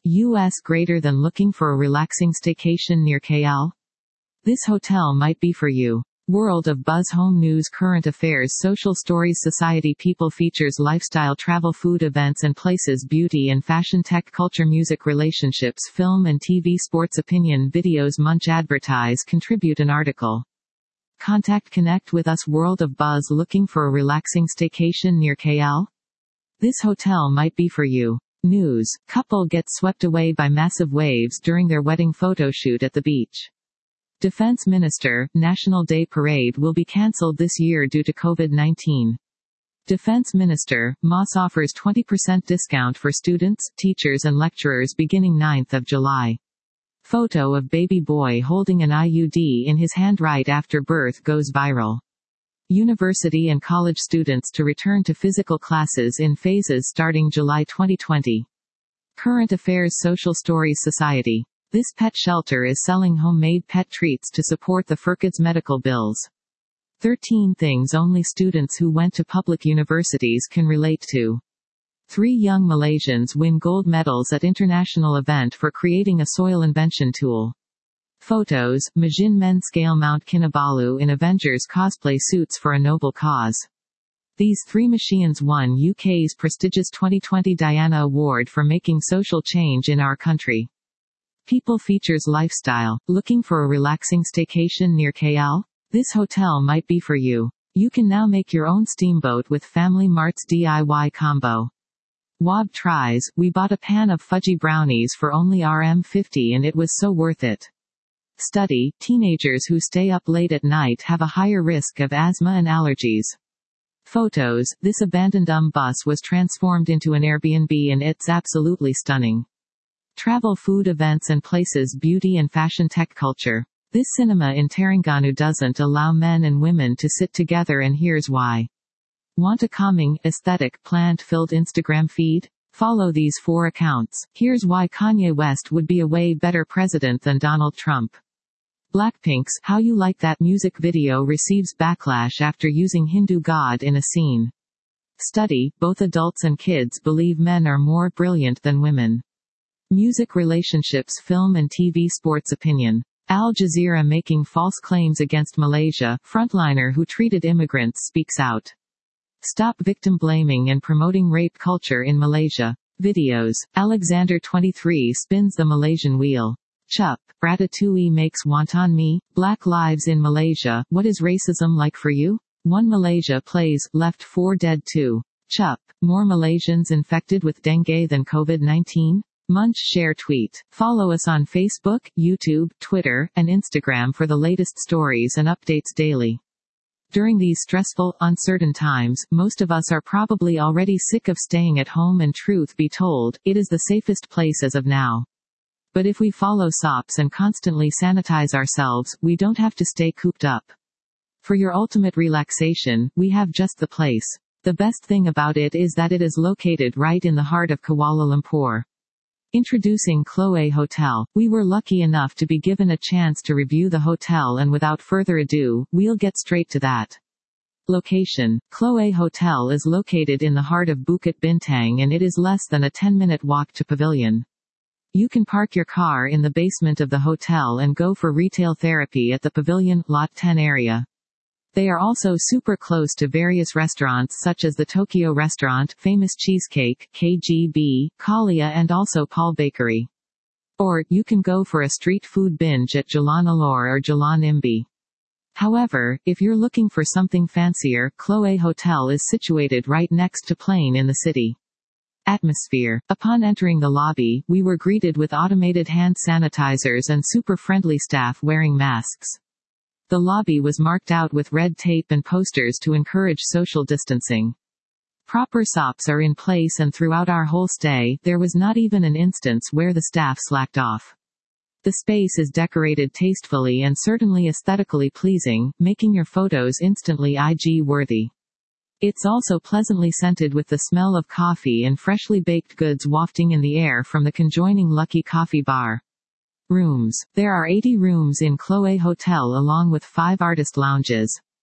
U.S. greater than looking for a relaxing staycation near KL? This hotel might be for you. World of Buzz Home News Current Affairs Social Stories Society People Features Lifestyle Travel Food Events and Places Beauty and Fashion Tech Culture Music Relationships Film and TV Sports Opinion Videos Munch Advertise Contribute an article. Contact Connect with us World of Buzz looking for a relaxing staycation near KL? This hotel might be for you. News. Couple gets swept away by massive waves during their wedding photo shoot at the beach. Defense Minister, National Day Parade will be cancelled this year due to COVID-19. Defense Minister, Moss offers 20% discount for students, teachers and lecturers beginning 9th of July. Photo of baby boy holding an IUD in his hand right after birth goes viral. University and college students to return to physical classes in phases starting July 2020. Current Affairs Social Stories Society. This pet shelter is selling homemade pet treats to support the FIRCAD's medical bills. 13 things only students who went to public universities can relate to. 3 young Malaysians win gold medals at international event for creating a soil invention tool. Photos, Majin Men scale Mount Kinabalu in Avengers cosplay suits for a noble cause. These 3 machines won UK's prestigious 2020 Diana Award for making social change in our country. People Features Lifestyle. Looking for a relaxing staycation near KL? This hotel might be for you. You can now make your own steamboat with Family Mart's DIY combo. Wab tries, we bought a pan of fudgy brownies for only Rm50 and it was so worth it. Study, teenagers who stay up late at night have a higher risk of asthma and allergies. Photos, this abandoned bus was transformed into an Airbnb and it's absolutely stunning. Travel Food Events and Places Beauty and Fashion Tech Culture. This cinema in Terengganu doesn't allow men and women to sit together and here's why. Want a calming, aesthetic, plant-filled Instagram feed? Follow these 4 accounts. Here's why Kanye West would be a way better president than Donald Trump. Blackpink's How You Like That music video receives backlash after using Hindu god in a scene. Study, both adults and kids believe men are more brilliant than women. Music Relationships Film and TV Sports Opinion. Al Jazeera making false claims against Malaysia, frontliner who treated immigrants speaks out. Stop victim blaming and promoting rape culture in Malaysia. Videos. Alexander 23 spins the Malaysian wheel. Chup. Ratatouille makes wonton mee. Black lives in Malaysia. What is racism like for you? 1 Malaysia plays, left 4 dead 2. Chup. More Malaysians infected with dengue than COVID-19? Munch share tweet. Follow us on Facebook, YouTube, Twitter, and Instagram for the latest stories and updates daily. During these stressful, uncertain times, most of us are probably already sick of staying at home and truth be told, it is the safest place as of now. But if we follow SOPs and constantly sanitize ourselves, we don't have to stay cooped up. For your ultimate relaxation, we have just the place. The best thing about it is that it is located right in the heart of Kuala Lumpur. Introducing Chloe Hotel. We were lucky enough to be given a chance to review the hotel and without further ado, we'll get straight to that. Location. Chloe Hotel is located in the heart of Bukit Bintang and it is less than a 10-minute walk to Pavilion. You can park your car in the basement of the hotel and go for retail therapy at the Pavilion, Lot 10 area. They are also super close to various restaurants such as the Tokyo Restaurant, Famous Cheesecake, KGB, Kalia and also Paul Bakery. Or, you can go for a street food binge at Jalan Alor or Jalan Imbi. However, if you're looking for something fancier, Chloe Hotel is situated right next to Plain in the city. Atmosphere. Upon entering the lobby, we were greeted with automated hand sanitizers and super friendly staff wearing masks. The lobby was marked out with red tape and posters to encourage social distancing. Proper SOPs are in place and throughout our whole stay, there was not even an instance where the staff slacked off. The space is decorated tastefully and certainly aesthetically pleasing, making your photos instantly IG-worthy. It's also pleasantly scented with the smell of coffee and freshly baked goods wafting in the air from the conjoining Lucky Coffee Bar. Rooms. There are 80 rooms in Chloe Hotel along with 5 artist lounges.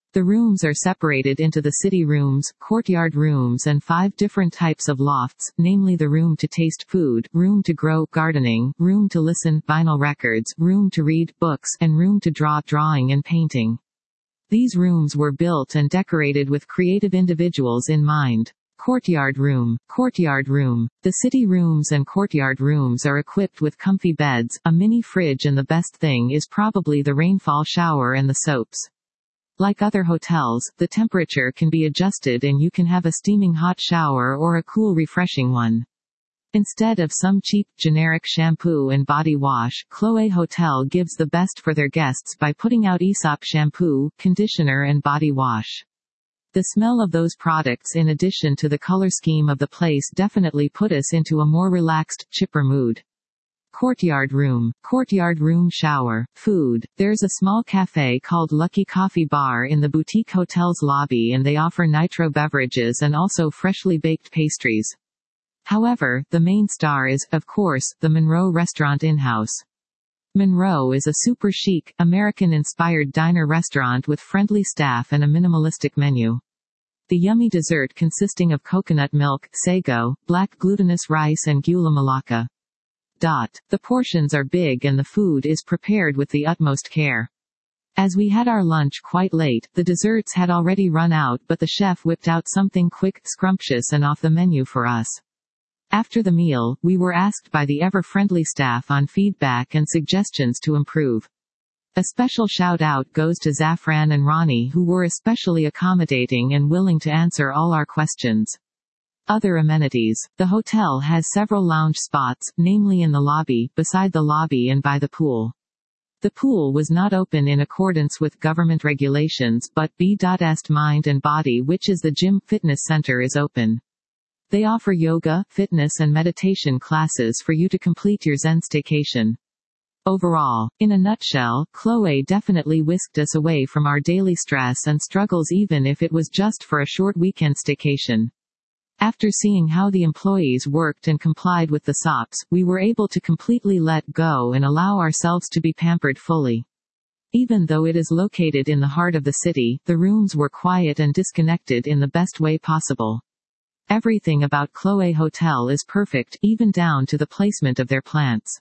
The rooms are separated into the city rooms, courtyard rooms and 5 different types of lofts, namely the room to taste food, room to grow gardening, room to listen vinyl records, room to read books, and room to draw drawing and painting. These rooms were built and decorated with creative individuals in mind. Courtyard room. Courtyard room. The city rooms and courtyard rooms are equipped with comfy beds, a mini fridge, and the best thing is probably the rainfall shower and the soaps. Like other hotels, the temperature can be adjusted and you can have a steaming hot shower or a cool refreshing one. Instead of some cheap, generic shampoo and body wash, Chloe Hotel gives the best for their guests by putting out Aesop shampoo, conditioner and body wash. The smell of those products in addition to the color scheme of the place definitely put us into a more relaxed, chipper mood. Courtyard room. Courtyard room shower. Food. There's a small cafe called Lucky Coffee Bar in the boutique hotel's lobby and they offer nitro beverages and also freshly baked pastries. However, the main star is, of course, the Monroe Restaurant in-house. Monroe is a super chic, American-inspired diner-restaurant with friendly staff and a minimalistic menu. The yummy dessert consisting of coconut milk, sago, black glutinous rice and gula melaka. The portions are big and the food is prepared with the utmost care. As we had our lunch quite late, the desserts had already run out but the chef whipped out something quick, scrumptious and off the menu for us. After the meal, we were asked by the ever-friendly staff on feedback and suggestions to improve. A special shout-out goes to Zafran and Ronnie who were especially accommodating and willing to answer all our questions. Other amenities. The hotel has several lounge spots, namely in the lobby, beside the lobby and by the pool. The pool was not open in accordance with government regulations but B.Est Mind and Body, which is the gym fitness center, is open. They offer yoga, fitness and meditation classes for you to complete your Zen staycation. Overall, in a nutshell, Chloe definitely whisked us away from our daily stress and struggles even if it was just for a short weekend staycation. After seeing how the employees worked and complied with the SOPs, we were able to completely let go and allow ourselves to be pampered fully. Even though it is located in the heart of the city, the rooms were quiet and disconnected in the best way possible. Everything about Chloe Hotel is perfect, even down to the placement of their plants.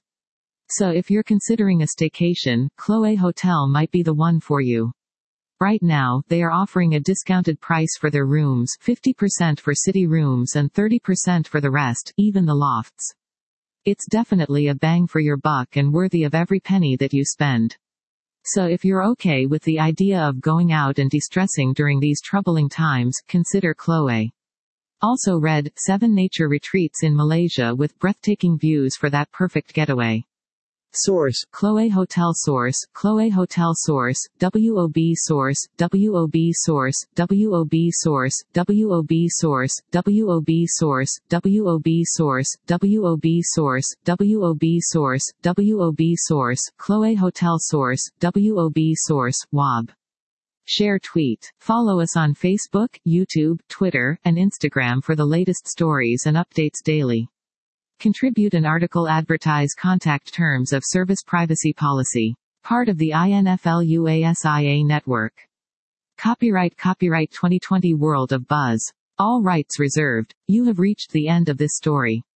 So if you're considering a staycation, Chloe Hotel might be the one for you. Right now, they are offering a discounted price for their rooms, 50% for city rooms and 30% for the rest, even the lofts. It's definitely a bang for your buck and worthy of every penny that you spend. So if you're okay with the idea of going out and de-stressing during these troubling times, consider Chloe. Also read, 7 nature retreats in Malaysia with breathtaking views for that perfect getaway. Source: Chloe Hotel. Source: Chloe Hotel. Source: WOB. Source: WOB. Source: WOB. Source: WOB. Source: WOB. Source: WOB. Source: WOB. Source: WOB. Source: WOB. Source: Chloe Hotel. Source: WOB. Source: WOB. Share tweet. Follow us on Facebook, YouTube, Twitter, and Instagram for the latest stories and updates daily. Contribute an article. Advertise. Contact Terms of Service Privacy Policy. Part of the INFLUASIA network. Copyright 2020 World of Buzz. All rights reserved. You have reached the end of this story.